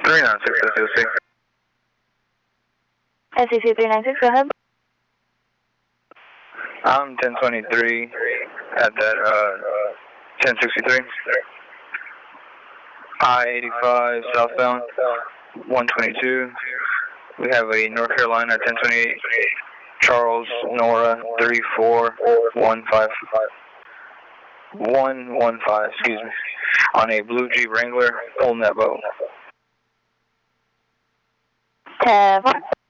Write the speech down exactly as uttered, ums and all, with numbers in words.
three nine six S E C. S E C three nine six, go ahead. I'm ten twenty-three at that uh, ten sixty-three. I eighty-five southbound, one twenty-two. We have a North Carolina ten twenty-eight, Charles Nora three four one five one one five, excuse me, on a blue Jeep Wrangler holding that boat. ten four.